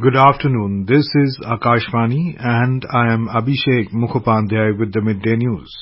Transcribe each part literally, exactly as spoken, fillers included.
Good afternoon. This is Akashvani and I am Abhishek Mukhopadhyay with the Midday News.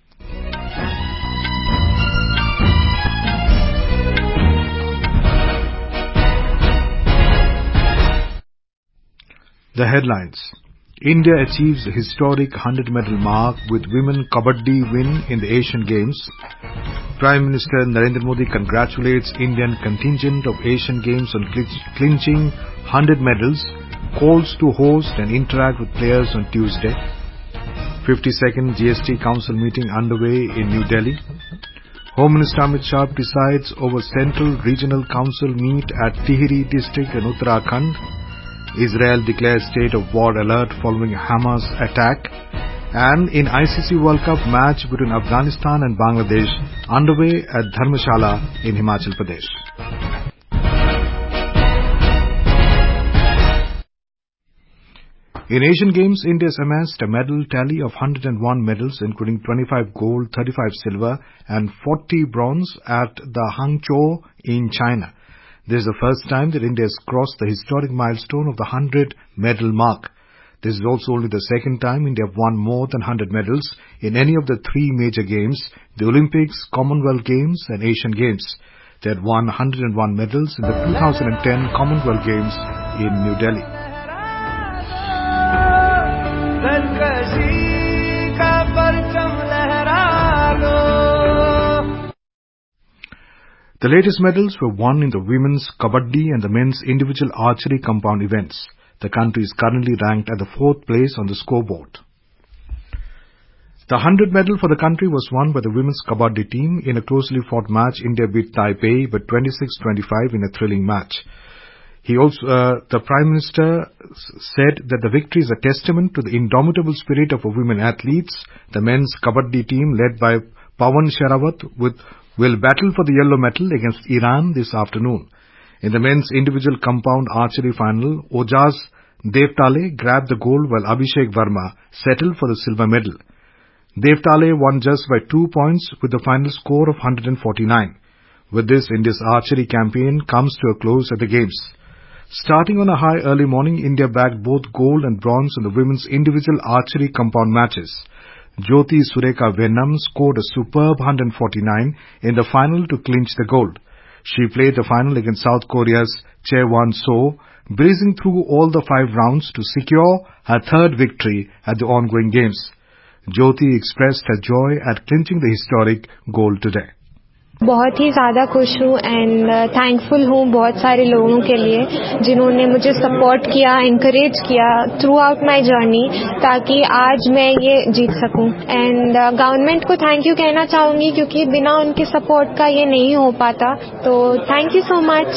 The headlines. India achieves a historic one hundred medal mark with women Kabaddi win in the Asian Games. Prime Minister Narendra Modi congratulates Indian contingent of Asian Games on clinching one hundred medals, calls to host and interact with players on Tuesday. fifty-second G S T Council meeting underway in New Delhi. Home Minister Amit Shah presides over Central Regional Council meet at Tihri district in Uttarakhand. Israel declares state of war alert following Hamas attack. And in I C C World Cup match between Afghanistan and Bangladesh underway at Dharmshala in Himachal Pradesh. In Asian Games, India has amassed a medal tally of one hundred one medals, including twenty-five gold, thirty-five silver and forty bronze at the Hangzhou in China. This is the first time that India has crossed the historic milestone of the one hundred medal mark. This is also only the second time India have won more than one hundred medals in any of the three major games, the Olympics, Commonwealth Games and Asian Games. They had won one hundred one medals in the two thousand ten Commonwealth Games in New Delhi. The latest medals were won in the women's Kabaddi and the men's individual archery compound events. The country is currently ranked at the fourth place on the scoreboard. The one hundred medal for the country was won by the women's Kabaddi team. In a closely fought match, India beat Taipei by twenty-six twenty-five in a thrilling match. He also, uh, the Prime Minister said that the victory is a testament to the indomitable spirit of our women athletes. The men's Kabaddi team, led by Pawan Sherawat, with will battle for the yellow medal against Iran this afternoon. In the men's individual compound archery final, Ojaz Devtale grabbed the gold while Abhishek Verma settled for the silver medal. Devtale won just by two points with the final score of one hundred forty-nine. With this, India's archery campaign comes to a close at the Games. Starting on a high early morning, India bagged both gold and bronze in the women's individual archery compound matches. Jyoti Sureka Venam scored a superb one hundred forty-nine in the final to clinch the gold. She played the final against South Korea's Chae-won So, breezing through all the five rounds to secure her third victory at the ongoing games. Jyoti expressed her joy at clinching the historic gold today. बहुत ही ज़्यादा खुश हूँ and thankful हूँ बहुत सारे लोगों के लिए जिन्होंने मुझे सपोर्ट किया, एनकरेज किया थ्रू आउट माई जर्नी ताकि आज मैं ये जीत सकूँ. एंड गवर्नमेंट को थैंक यू कहना चाहूँगी क्योंकि बिना उनके सपोर्ट का ये नहीं हो पाता. तो thank you so much.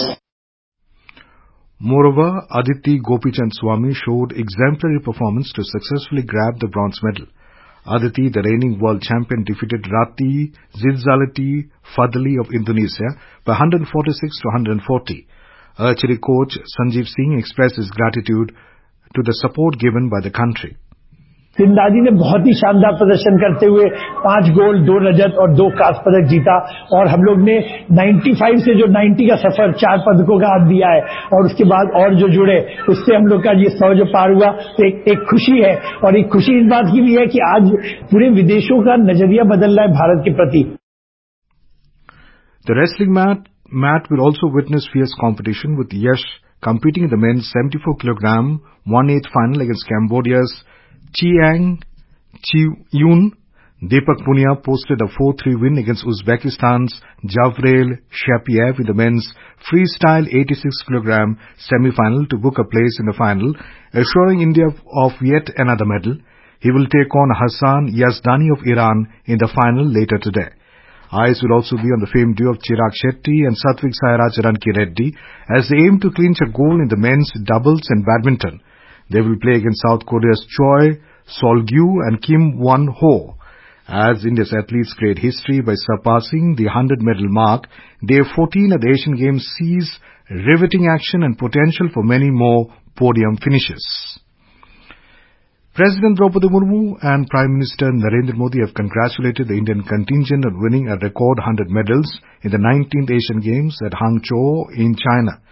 Moreover, Aditi Gopichand Swamy showed exemplary performance to successfully grab the bronze medal. Aditi, the reigning world champion, defeated Ratih Zilzalati Fadli of Indonesia by one hundred forty-six to one hundred forty. Archery coach Sanjeev Singh expressed his gratitude to the support given by the country. सिंधाजी ने बहुत ही शानदार प्रदर्शन करते हुए पांच gold, दो रजत और दो कांस्य पदक जीता और हम लोग ने पचानवे से जो नब्बे का सफर चार पदकों का हाथ दिया है और उसके बाद और जो जुड़े उससे हम लोग का ये सौ जो पार हुआ तो एक, एक खुशी है और एक खुशी इस बात की भी है कि आज पूरे विदेशों का नजरिया बदल रहा है भारत के प्रति. The wrestling mat, mat will also witness fierce competition with Yash competing in the men's seventy-four kilogram one eighth final against Cambodia's Chiang Chi-yoon. Deepak Punia posted a four three win against Uzbekistan's Javrel Shapiev in the men's freestyle eighty-six kilogram semi-final to book a place in the final, assuring India of yet another medal. He will take on Hassan Yazdani of Iran in the final later today. Eyes will also be on the famed duo of Chirag Shetty and Satvik Sairaj Ranki Reddy as they aim to clinch a gold in the men's doubles and badminton. They will play against South Korea's Choi Sol-gyu and Kim Won-ho. As India's athletes create history by surpassing the one hundred medal mark, Day fourteen at the Asian Games sees riveting action and potential for many more podium finishes. President Draupadi Murmu and Prime Minister Narendra Modi have congratulated the Indian contingent on winning a record one hundred medals in the nineteenth Asian Games at Hangzhou in China.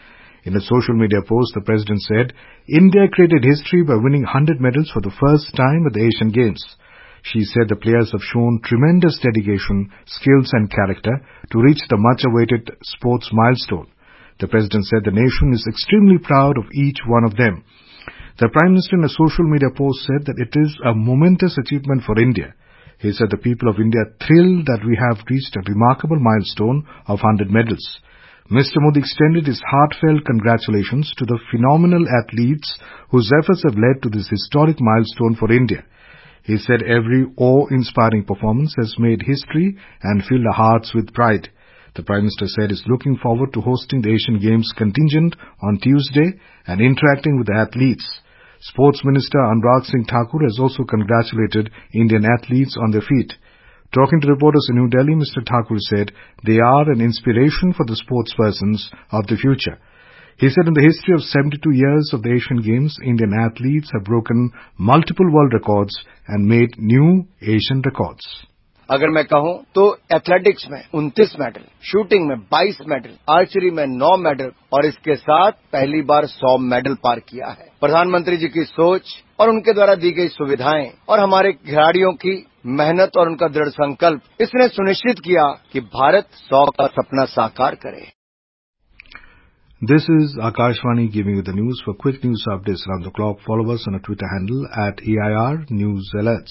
In a social media post, the President said, India created history by winning one hundred medals for the first time at the Asian Games. She said the players have shown tremendous dedication, skills and character to reach the much-awaited sports milestone. The President said the nation is extremely proud of each one of them. The Prime Minister in a social media post said that it is a momentous achievement for India. He said the people of India are thrilled that we have reached a remarkable milestone of one hundred medals. Mister Modi extended his heartfelt congratulations to the phenomenal athletes whose efforts have led to this historic milestone for India. He said every awe-inspiring performance has made history and filled our hearts with pride. The Prime Minister said he is looking forward to hosting the Asian Games contingent on Tuesday and interacting with the athletes. Sports Minister Anurag Singh Thakur has also congratulated Indian athletes on their feat. Talking to reporters in New Delhi, Mister Thakur said they are an inspiration for the sportspersons of the future. He said in the history of seventy-two years of the Asian Games, Indian athletes have broken multiple world records and made new Asian records. अगर मैं कहूं तो athletics में उनतीस medal, shooting में बाईस medal, archery में नौ medal और इसके साथ पहली बार सौ मेडल पार किया है। प्रधानमंत्री जी की सोच और उनके द्वारा दी गई सुविधाएं और हमारे खिलाड़ियों की मेहनत और उनका दृढ़ संकल्प, इसने सुनिश्चित किया कि भारत सौ का सपना साकार करे। This is Akashvani giving you the news. For quick news updates around the clock, follow us on our Twitter handle at E I R News Alerts.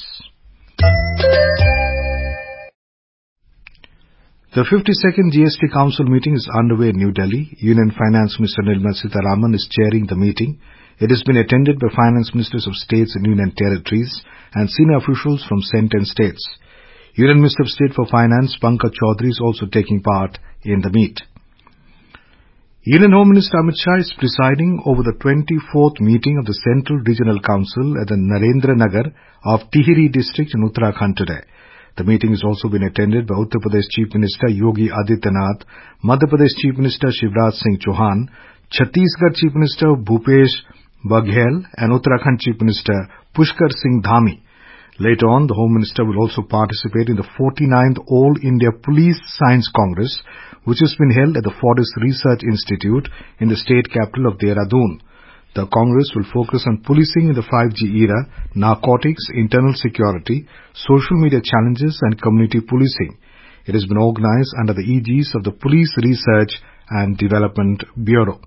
The fifty-second G S T Council meeting is underway in New Delhi. Union Finance Minister Nirmala Sitharaman is chairing the meeting. It has been attended by Finance Ministers of States and Union Territories and senior officials from centre and states. Union Minister of State for Finance Pankaj Chaudhary is also taking part in the meet. Union Home Minister Amit Shah is presiding over the twenty-fourth meeting of the Central Regional Council at the Narendra Nagar of Tihri district in Uttarakhand today. The meeting has also been attended by Uttar Pradesh Chief Minister Yogi Adityanath, Madhya Pradesh Chief Minister Shivraj Singh Chauhan, Chhattisgarh Chief Minister Bhupesh Baghel and Uttarakhand Chief Minister Pushkar Singh Dhami. Later on, the Home Minister will also participate in the forty-ninth All India Police Science Congress, which has been held at the Forest Research Institute in the state capital of Dehradun. The Congress will focus on policing in the five G era, narcotics, internal security, social media challenges and community policing. It has been organized under the aegis of the Police Research and Development Bureau.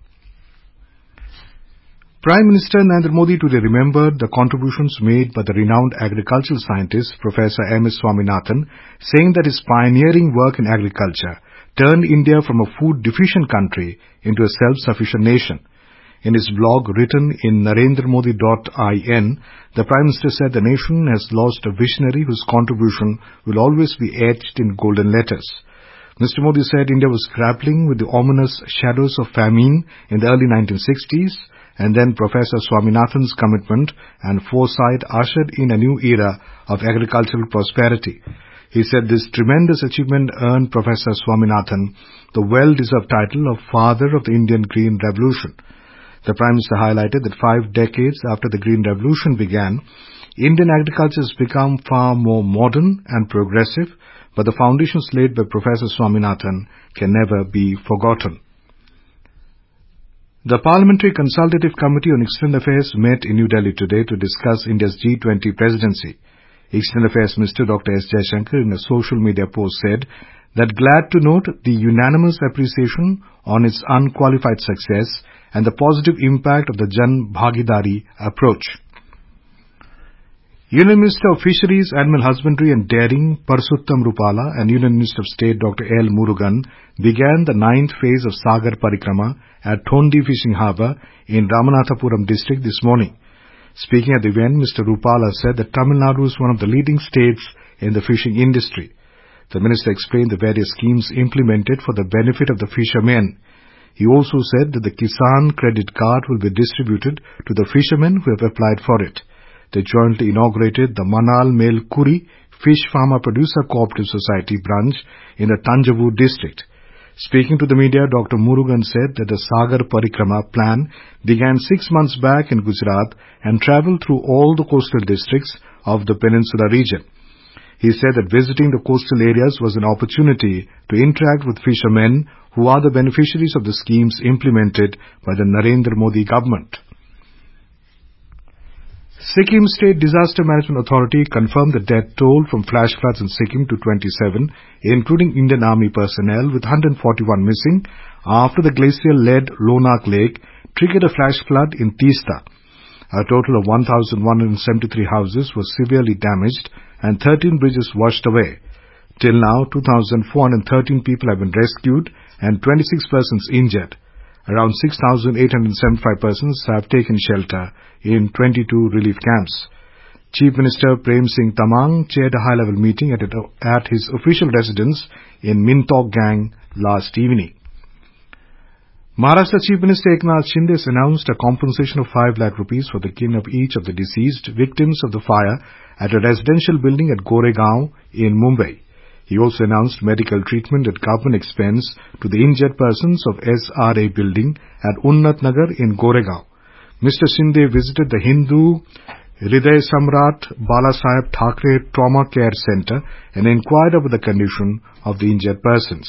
Prime Minister Narendra Modi today remembered the contributions made by the renowned agricultural scientist Professor M S Swaminathan, saying that his pioneering work in agriculture turned India from a food-deficient country into a self-sufficient nation. In his blog written in narendra modi dot in, the Prime Minister said the nation has lost a visionary whose contribution will always be etched in golden letters. Mister Modi said India was grappling with the ominous shadows of famine in the early nineteen sixties, and then Professor Swaminathan's commitment and foresight ushered in a new era of agricultural prosperity. He said this tremendous achievement earned Professor Swaminathan the well-deserved title of Father of the Indian Green Revolution. The Prime Minister highlighted that five decades after the Green Revolution began, Indian agriculture has become far more modern and progressive, but the foundations laid by Professor Swaminathan can never be forgotten. The Parliamentary Consultative Committee on External Affairs met in New Delhi today to discuss India's G twenty presidency. External Affairs Minister Doctor S Jaishankar in a social media post said that glad to note the unanimous appreciation on its unqualified success and the positive impact of the Jan Bhagidari approach. Union Minister of Fisheries, Animal Husbandry and Dairying Parasuttam Rupala and Union Minister of State Doctor L. Murugan began the ninth phase of Sagar Parikrama at Thondi Fishing Harbour in Ramanathapuram district this morning. Speaking at the event, Mister Rupala said that Tamil Nadu is one of the leading states in the fishing industry. The minister explained the various schemes implemented for the benefit of the fishermen. He also said that the Kisan Credit Card will be distributed to the fishermen who have applied for it. They jointly inaugurated the Manal Mel Kuri Fish Farmer Producer Cooperative Society branch in the Tanjavur district. Speaking to the media, Doctor Murugan said that the Sagar Parikrama plan began six months back in Gujarat and travelled through all the coastal districts of the Peninsula region. He said that visiting the coastal areas was an opportunity to interact with fishermen who are the beneficiaries of the schemes implemented by the Narendra Modi government. Sikkim State Disaster Management Authority confirmed the death toll from flash floods in Sikkim to twenty-seven, including Indian Army personnel, with one hundred forty-one missing after the glacial-led Lonak Lake triggered a flash flood in Teesta. A total of one thousand one hundred seventy-three houses were severely damaged and thirteen bridges washed away. Till now, two thousand four hundred thirteen people have been rescued and twenty-six persons injured. Around six thousand eight hundred seventy-five persons have taken shelter in twenty-two relief camps. Chief Minister Prem Singh Tamang chaired a high-level meeting at, at his official residence in Mintok Gang last evening. Maharashtra Chief Minister Eknath Shinde has announced a compensation of five lakh rupees for the kin of each of the deceased victims of the fire at a residential building at Goregaon in Mumbai. He also announced medical treatment at government expense to the injured persons of S R A building at Unnat Nagar in Goregaon. Mister Shinde visited the Hindu Hriday Samrat Balasaheb Thackeray Trauma Care Center and inquired about the condition of the injured persons.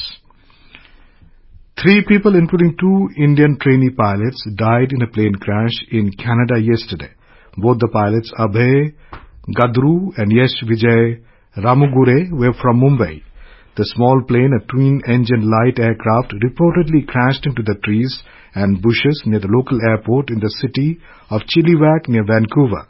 Three people, including two Indian trainee pilots, died in a plane crash in Canada yesterday. Both the pilots, Abhay Gadru and Yash Vijay Ramugure, were from Mumbai. The small plane, a twin-engine light aircraft, reportedly crashed into the trees and bushes near the local airport in the city of Chilliwack near Vancouver.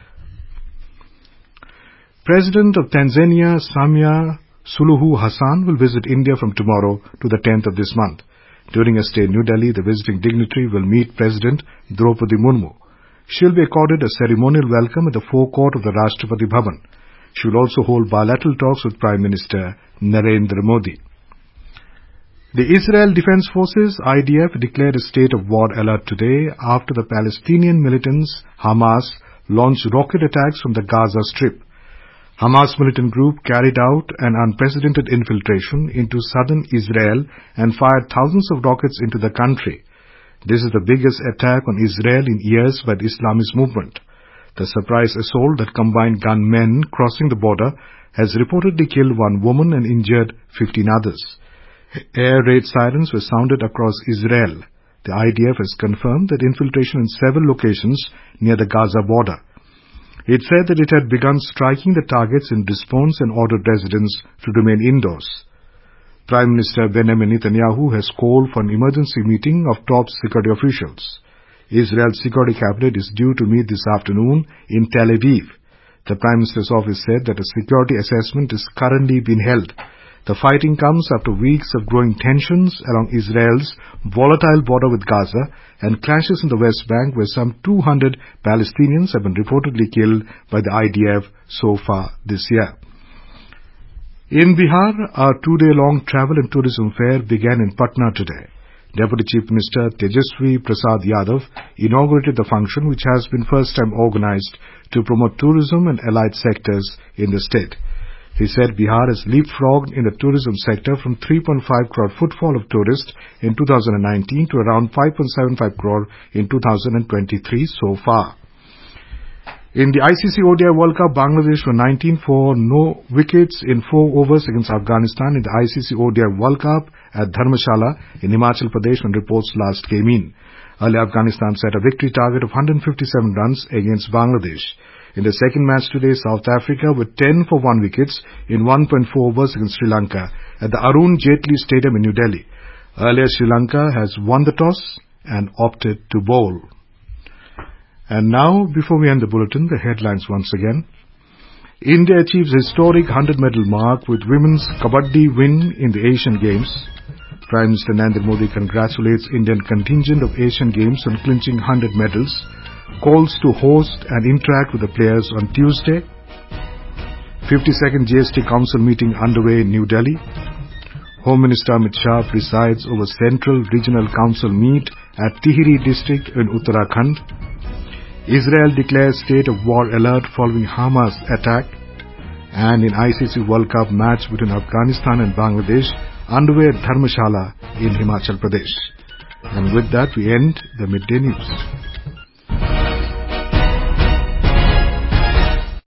President of Tanzania, Samia Suluhu Hassan, will visit India from tomorrow to the tenth of this month. During a stay in New Delhi, the visiting dignitary will meet President Draupadi Murmu. She will be accorded a ceremonial welcome at the forecourt of the Rashtrapati Bhavan. She will also hold bilateral talks with Prime Minister Narendra Modi. The Israel Defense Forces, I D F, declared a state of war alert today after the Palestinian militants, Hamas, launched rocket attacks from the Gaza Strip. Hamas militant group carried out an unprecedented infiltration into southern Israel and fired thousands of rockets into the country. This is the biggest attack on Israel in years by the Islamist movement. The surprise assault that combined gunmen crossing the border has reportedly killed one woman and injured fifteen others. Air raid sirens were sounded across Israel. The I D F has confirmed that infiltration in several locations near the Gaza border. It said that it had begun striking the targets in response and ordered residents to remain indoors. Prime Minister Benjamin Netanyahu has called for an emergency meeting of top security officials. Israel's security cabinet is due to meet this afternoon in Tel Aviv. The Prime Minister's office said that a security assessment is currently being held. The fighting comes after weeks of growing tensions along Israel's volatile border with Gaza and clashes in the West Bank, where some two hundred Palestinians have been reportedly killed by the I D F so far this year. In Bihar, a two-day-long travel and tourism fair began in Patna today. Deputy Chief Minister Tejaswi Prasad Yadav inaugurated the function, which has been first time organized to promote tourism and allied sectors in the state. He said Bihar has leapfrogged in the tourism sector from three point five crore footfall of tourists in two thousand nineteen to around five point seven five crore in two thousand twenty-three so far. In the I C C O D I World Cup, Bangladesh were nineteen for no wickets in four overs against Afghanistan in the I C C O D I World Cup at Dharmshala in Himachal Pradesh when reports last came in. Earlier, Afghanistan set a victory target of one hundred fifty-seven runs against Bangladesh. In the second match today, South Africa were ten for one wickets in one point four overs against Sri Lanka at the Arun Jaitley Stadium in New Delhi. Earlier, Sri Lanka has won the toss and opted to bowl. And now, before we end the bulletin, the headlines once again. India achieves historic one hundred medal mark with women's Kabaddi win in the Asian Games. Prime Minister Narendra Modi congratulates Indian contingent of Asian Games on clinching one hundred medals. Calls to host and interact with the players on Tuesday. fifty-second G S T Council meeting underway in New Delhi. Home Minister Amit Shah presides over Central Regional Council meet at Tihri district in Uttarakhand. Israel declares state of war alert following Hamas attack. And in I C C World Cup match between Afghanistan and Bangladesh underway at Dharmshala in Himachal Pradesh. And with that we end the Midday News.